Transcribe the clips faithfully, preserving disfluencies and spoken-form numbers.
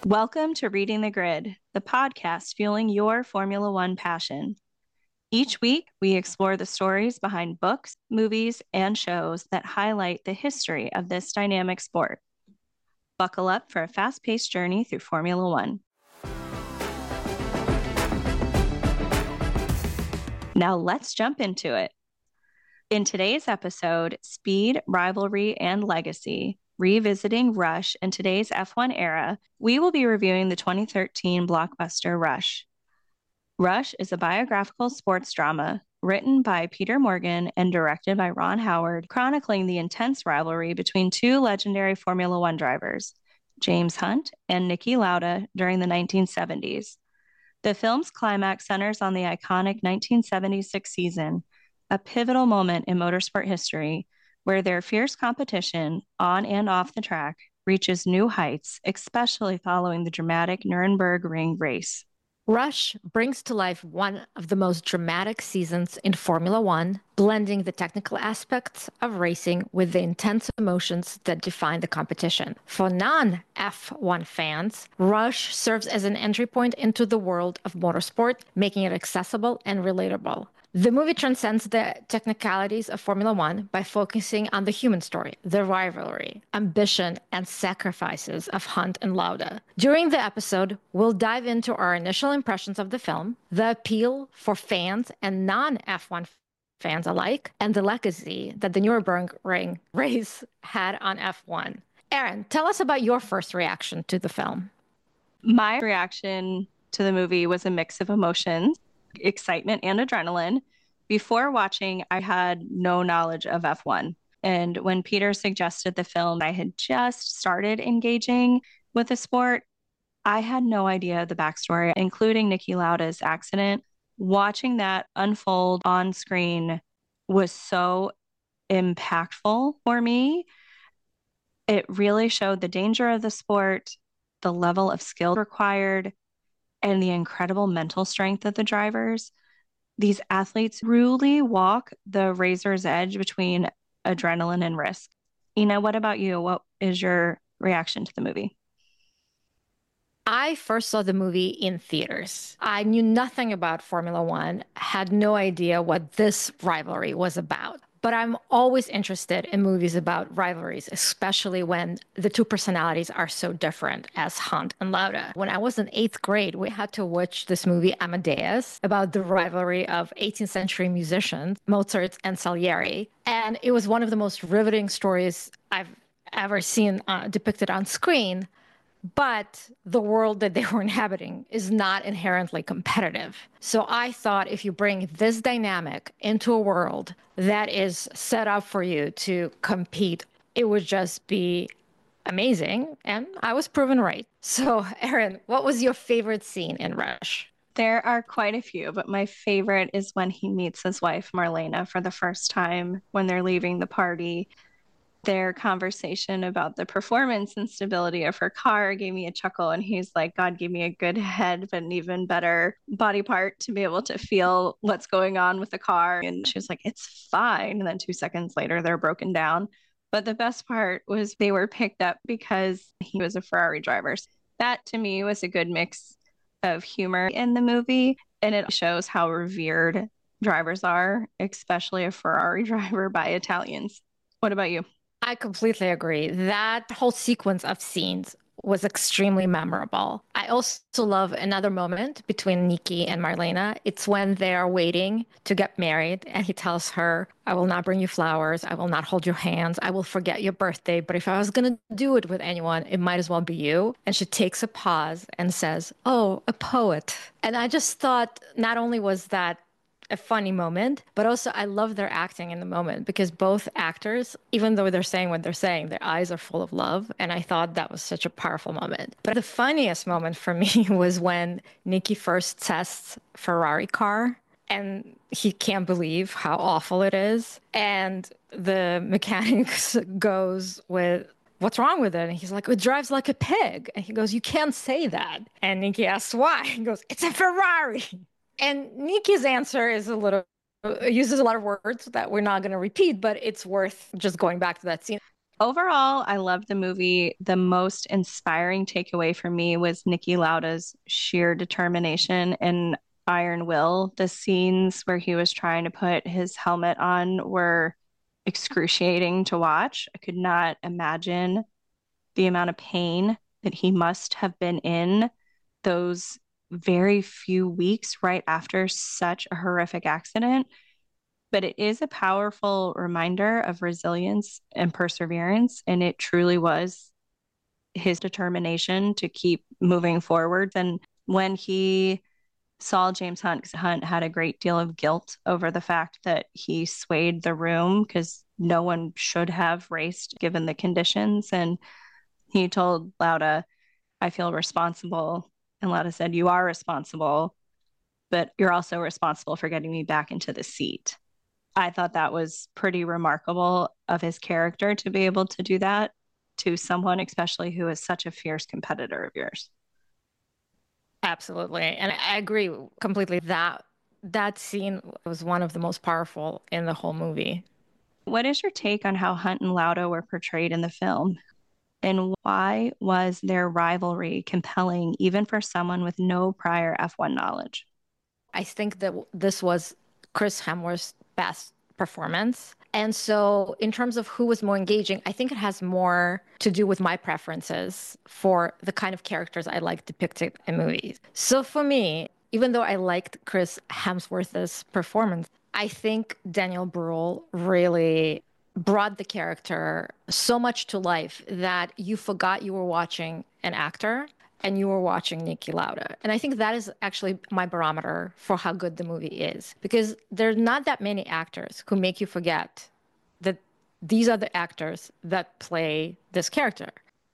Welcome to Reading the Grid, the podcast fueling your Formula One passion. Each week, we explore the stories behind books, movies, and shows that highlight the history of this dynamic sport. Buckle up for a fast-paced journey through Formula One. Now let's jump into it. In today's episode, Speed, Rivalry, and Legacy, Revisiting Rush in today's F one era, we will be reviewing the twenty thirteen blockbuster Rush. Rush is a biographical sports drama written by Peter Morgan and directed by Ron Howard, chronicling the intense rivalry between two legendary Formula One drivers, James Hunt and Niki Lauda, during the nineteen seventies. The film's climax centers on the iconic nineteen seventy-six season, a pivotal moment in motorsport history where their fierce competition on and off the track reaches new heights, especially following the dramatic Nuremberg Ring race. Rush brings to life one of the most dramatic seasons in Formula One, blending the technical aspects of racing with the intense emotions that define the competition. For non-F one fans, Rush serves as an entry point into the world of motorsport, making it accessible and relatable. The movie transcends the technicalities of Formula One by focusing on the human story, the rivalry, ambition, and sacrifices of Hunt and Lauda. During the episode, we'll dive into our initial impressions of the film, the appeal for fans and non-F one fans alike, and the legacy that the Nürburgring race had on F one. Erin, tell us about your first reaction to the film. My reaction to the movie was a mix of emotions, excitement, and adrenaline. Before watching, I had no knowledge of F one. And when Peter suggested the film, I had just started engaging with the sport. I had no idea the backstory, including Niki Lauda's accident. Watching that unfold on screen was so impactful for me. It really showed the danger of the sport, the level of skill required, and the incredible mental strength of the drivers. These athletes truly walk the razor's edge between adrenaline and risk. Ina, what about you? What is your reaction to the movie? I first saw the movie in theaters. I knew nothing about Formula One, had no idea what this rivalry was about. But I'm always interested in movies about rivalries, especially when the two personalities are so different as Hunt and Lauda. When I was in eighth grade, we had to watch this movie Amadeus about the rivalry of eighteenth century musicians, Mozart and Salieri. And it was one of the most riveting stories I've ever seen uh, depicted on screen. But the world that they were inhabiting is not inherently competitive. So I thought if you bring this dynamic into a world that is set up for you to compete, it would just be amazing. And I was proven right. So, Erin, what was your favorite scene in Rush? There are quite a few, but my favorite is when he meets his wife, Marlena, for the first time when they're leaving the party. Their conversation about the performance and stability of her car gave me a chuckle. And he's like, God gave me a good head, but an even better body part to be able to feel what's going on with the car. And she was like, it's fine. And then two seconds later, they're broken down. But the best part was they were picked up because he was a Ferrari driver. That to me was a good mix of humor in the movie. And it shows how revered drivers are, especially a Ferrari driver by Italians. What about you? I completely agree. That whole sequence of scenes was extremely memorable. I also love another moment between Niki and Marlena. It's when they are waiting to get married and he tells her, I will not bring you flowers. I will not hold your hands. I will forget your birthday. But if I was going to do it with anyone, it might as well be you. And she takes a pause and says, oh, a poet. And I just thought not only was that a funny moment, but also I love their acting in the moment because both actors, even though they're saying what they're saying, their eyes are full of love. And I thought that was such a powerful moment. But the funniest moment for me was when Niki first tests Ferrari car and he can't believe how awful it is. And the mechanic goes with, what's wrong with it? And he's like, it drives like a pig. And he goes, you can't say that. And Niki asks why. He goes, it's a Ferrari. And Niki's answer is a little, uses a lot of words that we're not going to repeat, but it's worth just going back to that scene. Overall, I loved the movie. The most inspiring takeaway for me was Niki Lauda's sheer determination and iron will. The scenes where he was trying to put his helmet on were excruciating to watch. I could not imagine the amount of pain that he must have been in those very few weeks right after such a horrific accident. But it is a powerful reminder of resilience and perseverance. And it truly was his determination to keep moving forward. And when he saw James Hunt, because Hunt had a great deal of guilt over the fact that he swayed the room because no one should have raced given the conditions. And he told Lauda, I feel responsible. And Lauda said, you are responsible, but you're also responsible for getting me back into the seat. I thought that was pretty remarkable of his character to be able to do that to someone, especially who is such a fierce competitor of yours. Absolutely. And I agree completely that that scene was one of the most powerful in the whole movie. What is your take on how Hunt and Lauda were portrayed in the film? And why was their rivalry compelling even for someone with no prior F one knowledge? I think that this was Chris Hemsworth's best performance. And so, in terms of who was more engaging, I think it has more to do with my preferences for the kind of characters I like depicted in movies. So, for me, even though I liked Chris Hemsworth's performance, I think Daniel Bruhl really brought the character so much to life that you forgot you were watching an actor and you were watching Niki Lauda. And I think that is actually my barometer for how good the movie is, because there's not that many actors who make you forget that these are the actors that play this character.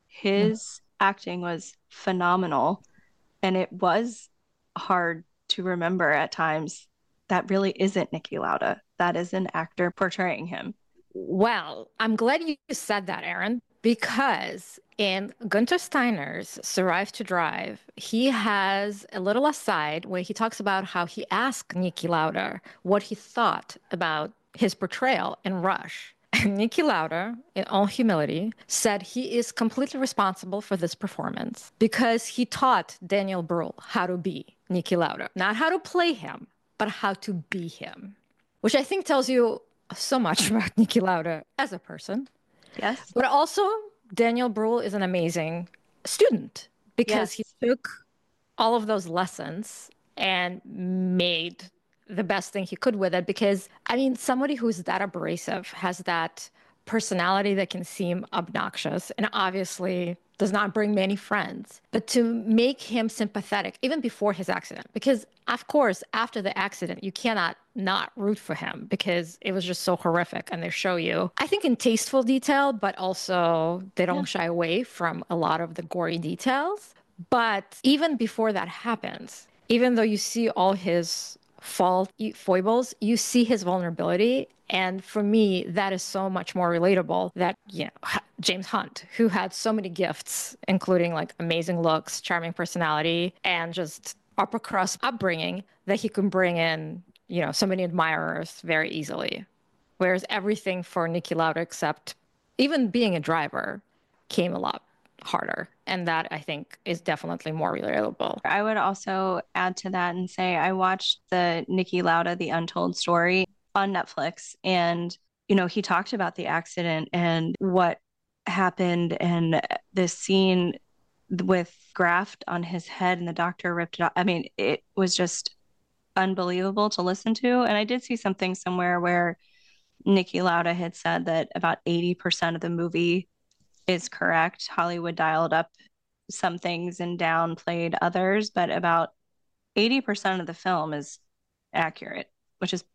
His acting was phenomenal, and it was hard to remember at times that really isn't Niki Lauda. That is an actor portraying him. Well, I'm glad you said that, Aaron, because in Gunther Steiner's Survive to Drive, he has a little aside where he talks about how he asked Niki Lauda what he thought about his portrayal in Rush. And Niki Lauda, in all humility, said he is completely responsible for this performance because he taught Daniel Bruhl how to be Niki Lauda. Not how to play him, but how to be him, which I think tells you so much about Niki Lauda as a person. Yes. But also, Daniel Bruhl is an amazing student because yes. he took all of those lessons and made the best thing he could with it. Because, I mean, somebody who's that abrasive has that personality that can seem obnoxious and obviously does not bring many friends. But to make him sympathetic, even before his accident, because, of course, after the accident, you cannot not root for him because it was just so horrific. And they show you, I think, in tasteful detail, but also they don't yeah. shy away from a lot of the gory details. But even before that happens, even though you see all his fault foibles, you see his vulnerability. And for me, that is so much more relatable that, you know, James Hunt, who had so many gifts, including like amazing looks, charming personality, and just upper crust upbringing, that he can bring in, you know, so many admirers very easily. Whereas everything for Niki Lauda, except even being a driver, came a lot harder. And that, I think, is definitely more relatable. I would also add to that and say I watched the Niki Lauda, The Untold Story on Netflix. And, you know, he talked about the accident and what happened and this scene with graft on his head and the doctor ripped it off. I mean, it was just unbelievable to listen to. And I did see something somewhere where Niki Lauda had said that about eighty percent of the movie is correct. Hollywood dialed up some things and downplayed others, but about eighty percent of the film is accurate, which is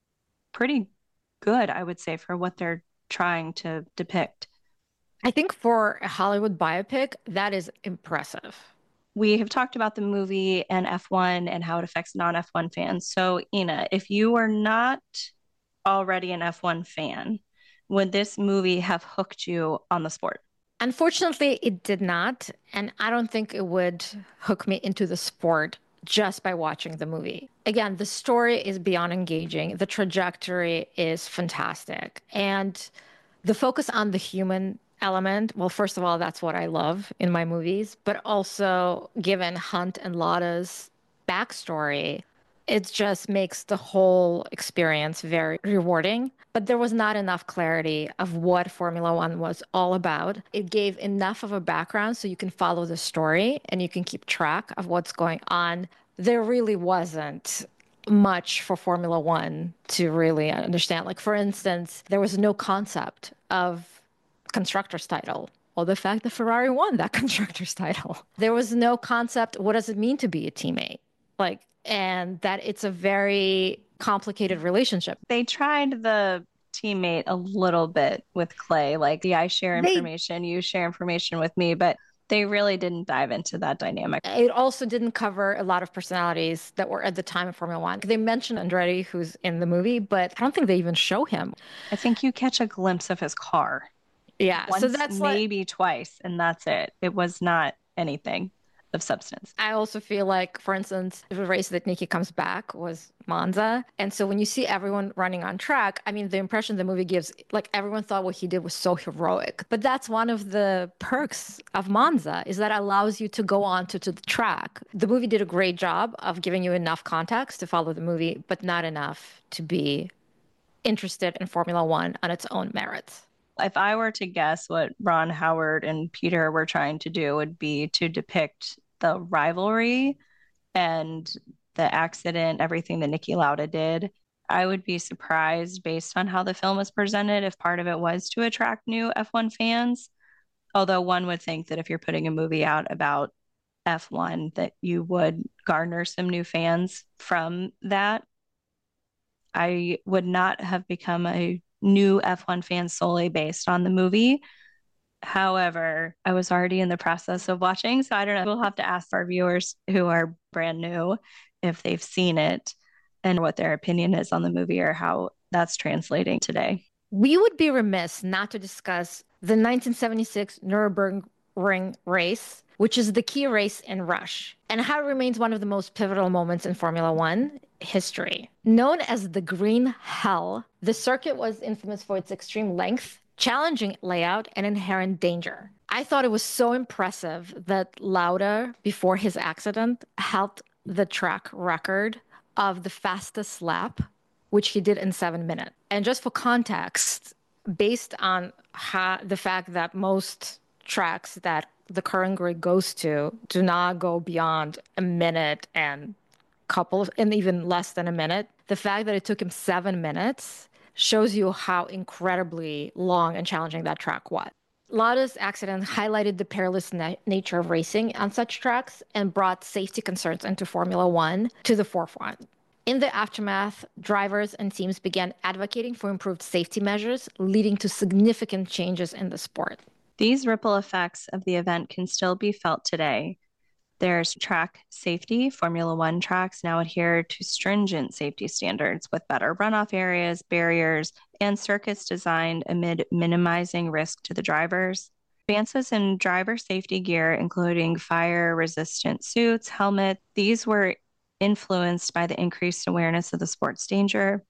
pretty good, I would say, for what they're trying to depict. I think for a Hollywood biopic, that is impressive. We have talked about the movie and F one and how it affects non-F one fans. So, Ina, if you were not already an F one fan, would this movie have hooked you on the sport? Unfortunately, it did not. And I don't think it would hook me into the sport just by watching the movie. Again, the story is beyond engaging. The trajectory is fantastic. And the focus on the human element. Well, first of all, that's what I love in my movies, but also given Hunt and Lauda's backstory, it just makes the whole experience very rewarding. But there was not enough clarity of what Formula One was all about. It gave enough of a background so you can follow the story and you can keep track of what's going on. There really wasn't much for Formula One to really understand. Like, for instance, there was no concept of constructor's title, or the fact that Ferrari won that constructor's title. There was no concept, what does it mean to be a teammate? Like, and that it's a very complicated relationship. They tried the teammate a little bit with Clay, like the I share They information, you share information with me, but they really didn't dive into that dynamic. It also didn't cover a lot of personalities that were at the time of Formula One. They mentioned Andretti, who's in the movie, but I don't think they even show him. I think you catch a glimpse of his car. Yeah, Once, so that's maybe like, twice, and that's it. It was not anything of substance. I also feel like, for instance, the race that Nikki comes back was Monza. And so when you see everyone running on track, I mean, the impression the movie gives, like everyone thought what he did was so heroic. But that's one of the perks of Monza, is that it allows you to go on to, to the track. The movie did a great job of giving you enough context to follow the movie, but not enough to be interested in Formula One on its own merits. If I were to guess what Ron Howard and Peter were trying to do would be to depict the rivalry and the accident, everything that Niki Lauda did. I would be surprised based on how the film was presented if part of it was to attract new F one fans. Although one would think that if you're putting a movie out about F one, that you would garner some new fans from that. I would not have become a new F one fan solely based on the movie. However, I was already in the process of watching, so I don't know. We'll have to ask our viewers who are brand new if they've seen it and what their opinion is on the movie or how that's translating today. We would be remiss not to discuss the nineteen seventy-six Nürburgring race, which is the key race in Rush, and how it remains one of the most pivotal moments in Formula One history. Known as the Green Hell, the circuit was infamous for its extreme length, challenging layout, and inherent danger. I thought it was so impressive that Lauda, before his accident, held the track record of the fastest lap, which he did in seven minutes. And just for context, based on how, the fact that most tracks that the current grid goes to do not go beyond a minute and couple, and even less than a minute, the fact that it took him seven minutes shows you how incredibly long and challenging that track was. Lauda's accident highlighted the perilous na- nature of racing on such tracks and brought safety concerns into Formula One to the forefront. In the aftermath, drivers and teams began advocating for improved safety measures, leading to significant changes in the sport. These ripple effects of the event can still be felt today. There's track safety. Formula One tracks now adhere to stringent safety standards with better runoff areas, barriers, and circuits designed amid minimizing risk to the drivers. Advances in driver safety gear, including fire-resistant suits, helmets, these were influenced by the increased awareness of the sport's danger.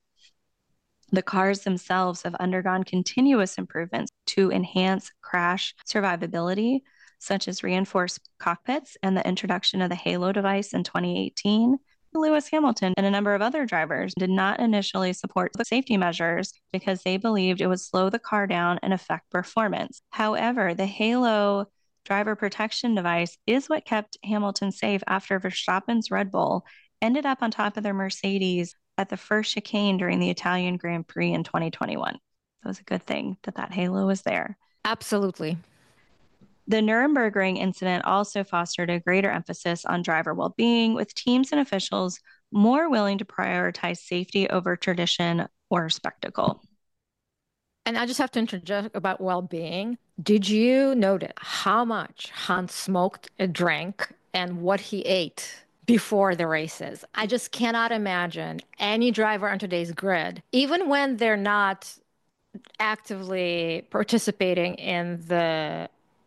The cars themselves have undergone continuous improvements to enhance crash survivability, such as reinforced cockpits and the introduction of the Halo device in twenty eighteen. Lewis Hamilton and a number of other drivers did not initially support the safety measures because they believed it would slow the car down and affect performance. However, the Halo driver protection device is what kept Hamilton safe after Verstappen's Red Bull ended up on top of their Mercedes at the first chicane during the Italian Grand Prix in twenty twenty-one. So it was a good thing that that Halo was there. Absolutely. The Nürburgring incident also fostered a greater emphasis on driver well-being, with teams and officials more willing to prioritize safety over tradition or spectacle. And I just have to interject about well-being. Did you notice how much Hunt smoked and drank and what he ate before the races? I just cannot imagine any driver on today's grid, even when they're not actively participating in the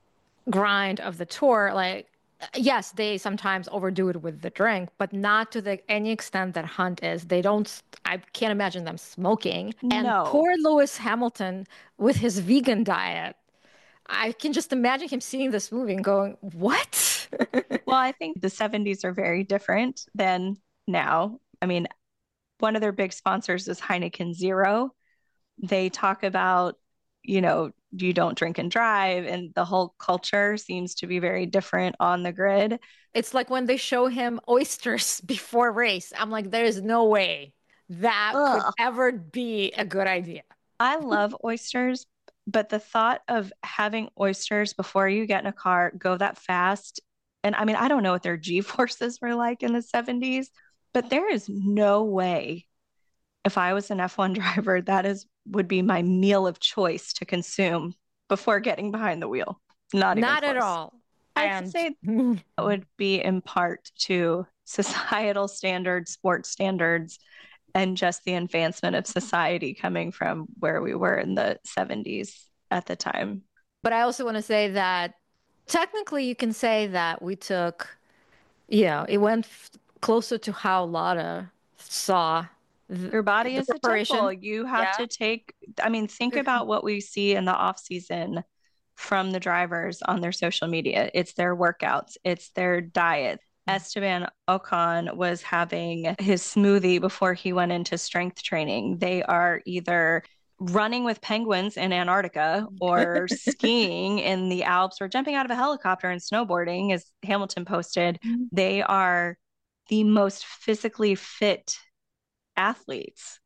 grind of the tour, like, yes, they sometimes overdo it with the drink, but not to the any extent that Hunt is. They don't, I can't imagine them smoking. And No. poor Lewis Hamilton with his vegan diet. I can just imagine him seeing this movie and going, what? Well, I think the seventies are very different than now. I mean, one of their big sponsors is Heineken Zero. They talk about, you know, you don't drink and drive, and the whole culture seems to be very different on the grid. It's like when they show him oysters before race. I'm like, there is no way that could Ugh. ever be a good idea. I love oysters, but the thought of having oysters before you get in a car go that fast, and I mean, I don't know what their G forces were like in the seventies, but there is no way if I was an F one driver, that is would be my meal of choice to consume before getting behind the wheel. Not even Not at close. all. I'd And say that would be in part to societal standards, sports standards, and just the advancement of society coming from where we were in the seventies at the time. but I also want to say that technically you can say that we took, you know, it went f- closer to how Lauda saw th- Your body the is a temple. preparation. You have Yeah. to take, I mean, think about what we see in the off season from the drivers on their social media. It's their workouts, it's their diet. Esteban Ocon was having his smoothie before he went into strength training. They are either running with penguins in Antarctica or skiing in the Alps or jumping out of a helicopter and snowboarding, as Hamilton posted. They are the most physically fit athletes.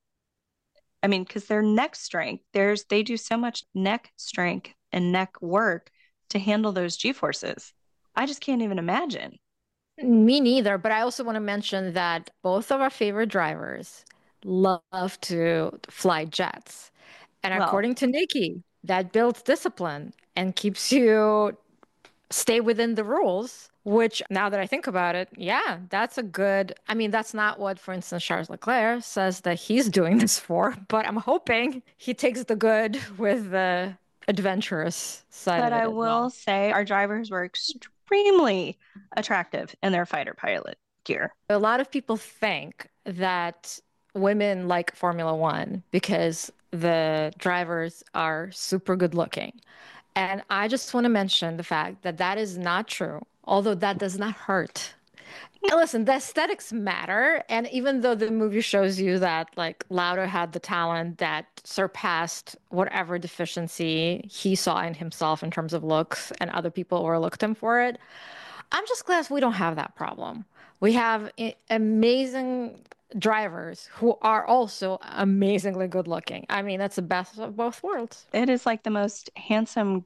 I mean, because their neck strength, there's they do so much neck strength and neck work to handle those G forces. I just can't even imagine. Me neither, but I also want to mention that both of our favorite drivers love to fly jets. And Well, according to Nikki, that builds discipline and keeps you stay within the rules, which now that I think about it, yeah, that's a good. I mean, that's not what, for instance, Charles Leclerc says that he's doing this for, but I'm hoping he takes the good with the adventurous side but of it I as will well. say our drivers were extremely attractive in their fighter pilot gear. A lot of people think that women like Formula One because the drivers are super good looking. And I just want to mention the fact that that is not true, although that does not hurt. And listen, the aesthetics matter. And even though the movie shows you that like Lauda had the talent that surpassed whatever deficiency he saw in himself in terms of looks and other people overlooked him for it, I'm just glad we don't have that problem. We have i- amazing drivers who are also amazingly good looking. I mean, that's the best of both worlds. It is like the most handsome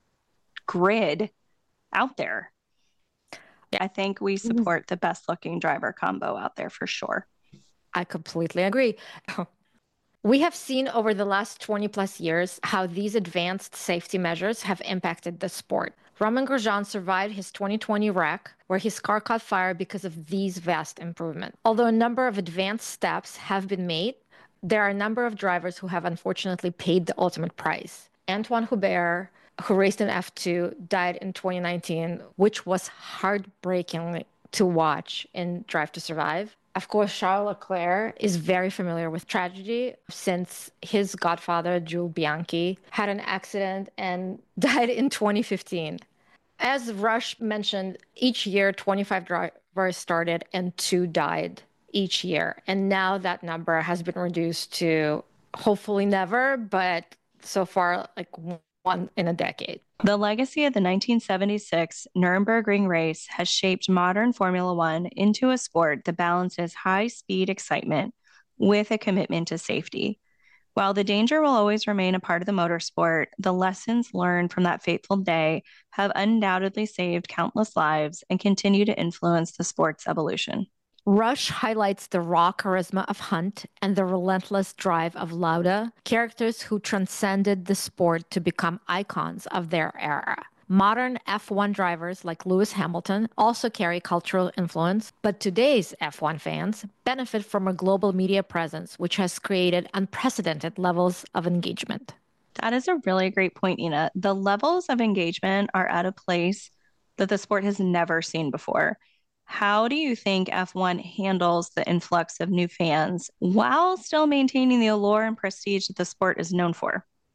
grid out there. Yeah, I think we support the best looking driver combo out there for sure. I completely agree. We have seen over the last twenty plus years how these advanced safety measures have impacted the sport. Roman Grosjean survived his twenty twenty wreck, where his car caught fire because of these vast improvements. Although a number of advanced steps have been made, there are a number of drivers who have unfortunately paid the ultimate price. Antoine Hubert, who raced in F two, died in twenty nineteen, which was heartbreaking to watch in Drive to Survive. Of course, Charles Leclerc is very familiar with tragedy since his godfather, Jules Bianchi, had an accident and died in twenty fifteen. As Rush mentioned, each year twenty-five drivers started and two died each year. And now that number has been reduced to hopefully never, but so far, like one in a decade. The legacy of the nineteen seventy-six Nürburgring race has shaped modern Formula One into a sport that balances high speed excitement with a commitment to safety. While the danger will always remain a part of the motorsport, the lessons learned from that fateful day have undoubtedly saved countless lives and continue to influence the sport's evolution. Rush highlights the raw charisma of Hunt and the relentless drive of Lauda, characters who transcended the sport to become icons of their era. Modern F one drivers like Lewis Hamilton also carry cultural influence, but today's F one fans benefit from a global media presence which has created unprecedented levels of engagement. That is a really great point, Ina. The levels of engagement are at a place that the sport has never seen before. How do you think F one handles the influx of new fans while still maintaining the allure and prestige that the sport is known for?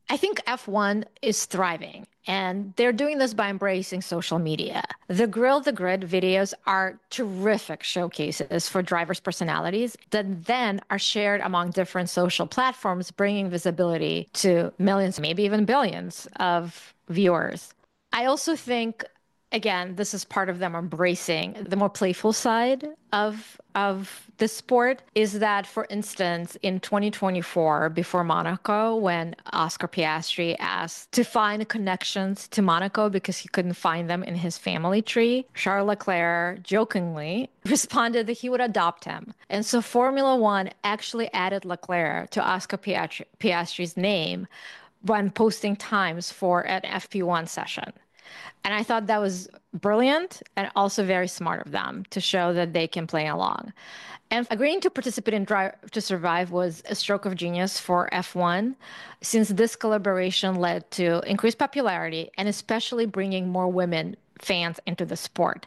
I think F one is thriving, and they're doing this by embracing social media. The Grill the Grid videos are terrific showcases for drivers' personalities that then are shared among different social platforms, bringing visibility to millions, maybe even billions of viewers. I also think, again, this is part of them embracing the more playful side of of the sport. Is that, for instance, in twenty twenty-four, before Monaco, when Oscar Piastri asked to find connections to Monaco because he couldn't find them in his family tree, Charles Leclerc jokingly responded that he would adopt him. And so Formula One actually added Leclerc to Oscar Piastri, Piastri's name when posting times for an F P one session. And I thought that was brilliant and also very smart of them to show that they can play along. And agreeing to participate in Drive to Survive was a stroke of genius for F one, since this collaboration led to increased popularity and especially bringing more women fans into the sport.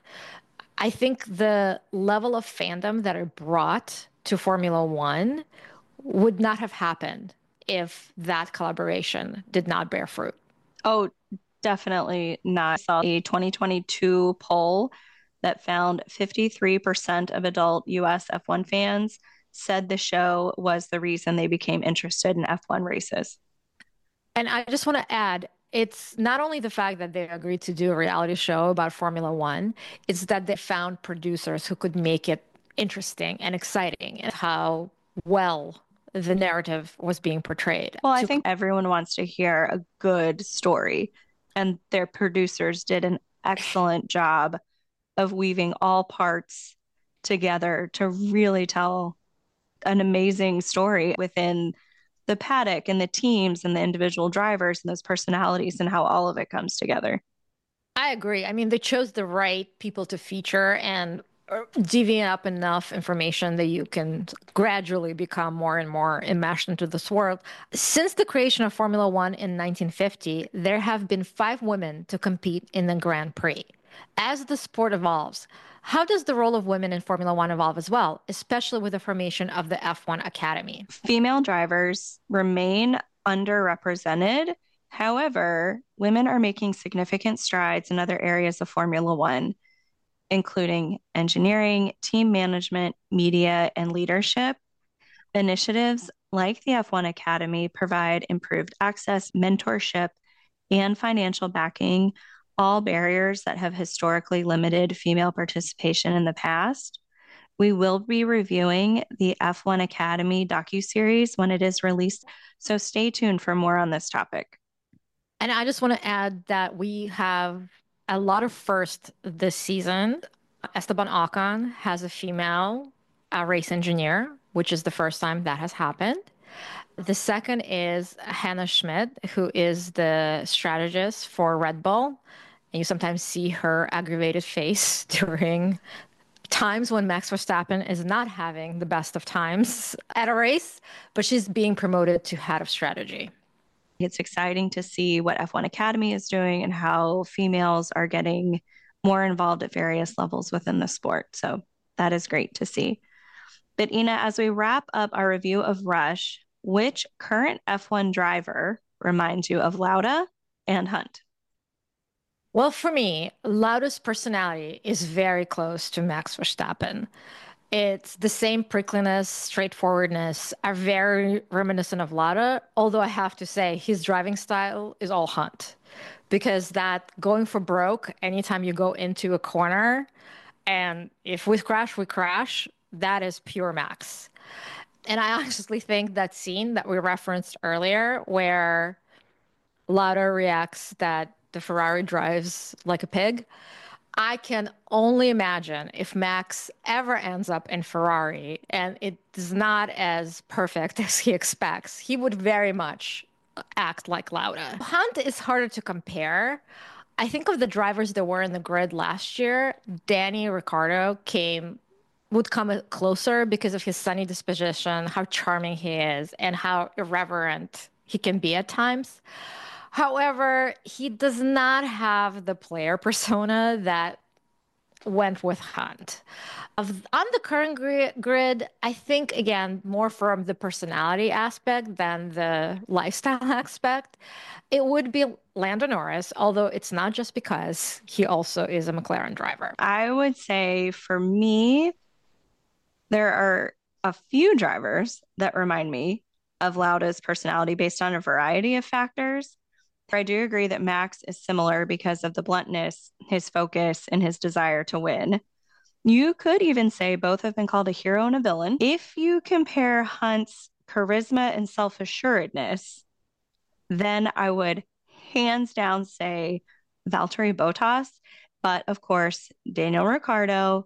I think the level of fandom that it brought to Formula One would not have happened if that collaboration did not bear fruit. Oh, definitely not. I saw a twenty twenty-two poll that found fifty-three percent of adult U S F one fans said the show was the reason they became interested in F one races. And I just want to add, it's not only the fact that they agreed to do a reality show about Formula One, it's that they found producers who could make it interesting and exciting and how well the narrative was being portrayed. Well, I think everyone wants to hear a good story, and their producers did an excellent job of weaving all parts together to really tell an amazing story within the paddock and the teams and the individual drivers and those personalities and how all of it comes together. I agree. I mean, they chose the right people to feature and deviate up enough information that you can gradually become more and more enmeshed into this world. Since the creation of Formula One in nineteen fifty, there have been five women to compete in the Grand Prix. As the sport evolves, how does the role of women in Formula One evolve as well, especially with the formation of the F one Academy? Female drivers remain underrepresented. However, women are making significant strides in other areas of Formula One, including engineering, team management, media, and leadership. Initiatives like the F one Academy provide improved access, mentorship, and financial backing, all barriers that have historically limited female participation in the past. We will be reviewing the F one Academy docuseries when it is released, so stay tuned for more on this topic. And I just want to add that we have a lot of firsts this season. Esteban Ocon has a female uh, race engineer, which is the first time that has happened. The second is Hannah Schmidt, who is the strategist for Red Bull. And you sometimes see her aggravated face during times when Max Verstappen is not having the best of times at a race, but she's being promoted to head of strategy. It's exciting to see what F one Academy is doing and how females are getting more involved at various levels within the sport. So that is great to see. But Ina, as we wrap up our review of Rush, which current F one driver reminds you of Lauda and Hunt? Well, for me, Lauda's personality is very close to Max Verstappen. It's the same prickliness, straightforwardness, are very reminiscent of Lauda, although I have to say his driving style is all Hunt, because that going for broke anytime you go into a corner, and if we crash, we crash, that is pure Max. And I honestly think that scene that we referenced earlier where Lauda reacts that the Ferrari drives like a pig, I can only imagine if Max ever ends up in Ferrari and it is not as perfect as he expects, he would very much act like Lauda. Hunt is harder to compare. I think of the drivers that were in the grid last year, Danny Ricciardo came would come closer because of his sunny disposition, how charming he is, and how irreverent he can be at times. However, he does not have the player persona that went with Hunt. Of, on the current gri- grid, I think, again, more from the personality aspect than the lifestyle aspect, it would be Lando Norris, although it's not just because he also is a McLaren driver. I would say for me, there are a few drivers that remind me of Lauda's personality based on a variety of factors. I do agree that Max is similar because of the bluntness, his focus, and his desire to win. You could even say both have been called a hero and a villain. If you compare Hunt's charisma and self-assuredness, then I would hands down say Valtteri Bottas. But of course, Daniel Ricciardo,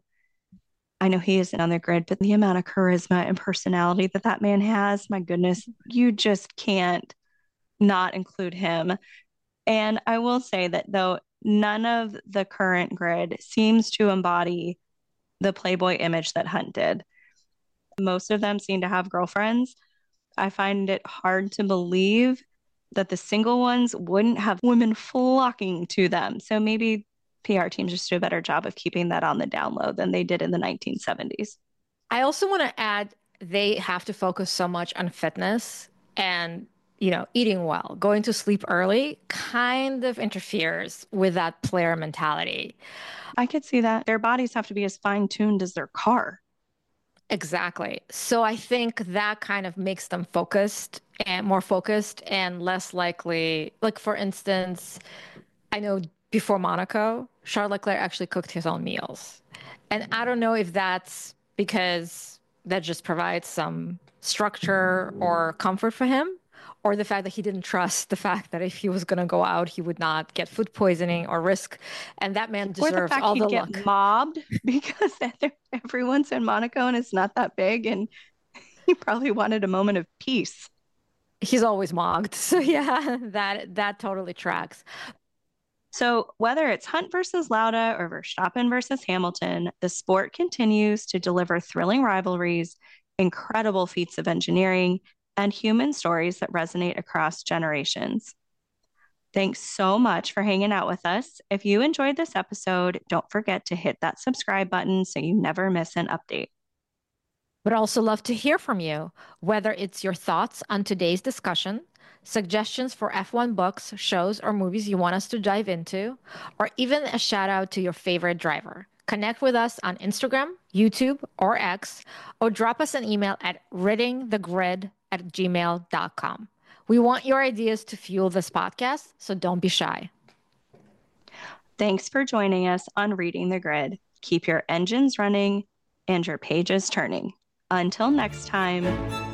I know he isn't on the grid, but the amount of charisma and personality that that man has, my goodness, you just can't not include him. And I will say that though none of the current grid seems to embody the Playboy image that Hunt did. Most of them seem to have girlfriends. I find it hard to believe that the single ones wouldn't have women flocking to them. So maybe P R teams just do a better job of keeping that on the down low than they did in the nineteen seventies. I also want to add they have to focus so much on fitness and, you know, eating well. Going to sleep early kind of interferes with that player mentality. I could see that. Their bodies have to be as fine-tuned as their car. Exactly. So I think that kind of makes them focused and more focused and less likely. Like, for instance, I know before Monaco, Charles Leclerc actually cooked his own meals. And I don't know if that's because that just provides some structure or comfort for him, or the fact that he didn't trust the fact that if he was going to go out, he would not get food poisoning or risk. And that man deserves or the fact all he'd the get luck. mobbed because everyone's in Monaco and it's not that big, and he probably wanted a moment of peace. He's always mocked. So yeah, that that totally tracks. So whether it's Hunt versus Lauda or Verstappen versus Hamilton, the sport continues to deliver thrilling rivalries, incredible feats of engineering, and human stories that resonate across generations. Thanks so much for hanging out with us. If you enjoyed this episode, don't forget to hit that subscribe button so you never miss an update. Would also love to hear from you, whether it's your thoughts on today's discussion, suggestions for F one books, shows, or movies you want us to dive into, or even a shout out to your favorite driver. Connect with us on Instagram, YouTube, or X, or drop us an email at riddingthegrid at gmail dot com. We want your ideas to fuel this podcast, so don't be shy. Thanks for joining us on Reading the Grid. Keep your engines running and your pages turning. Until next time.